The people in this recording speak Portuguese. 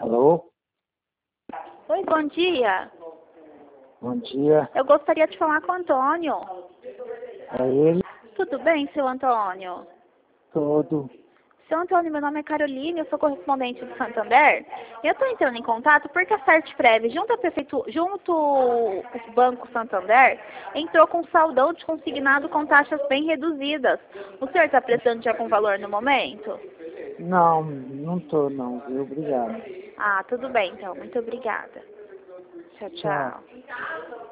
Alô? Oi, bom dia. Bom dia. Eu gostaria de falar com o Antônio. É ele? Tudo bem, seu Antônio? Todo. Seu Antônio, meu nome é Caroline, eu sou correspondente do Santander. E eu estou entrando em contato porque a Certprev, junto o Banco Santander, entrou com saldão de consignado com taxas bem reduzidas. O senhor está precisando de algum valor no momento? Não, não tô não, viu? Obrigado. Ah, tudo bem então. Muito obrigada. Tchau, Tchau. tchau.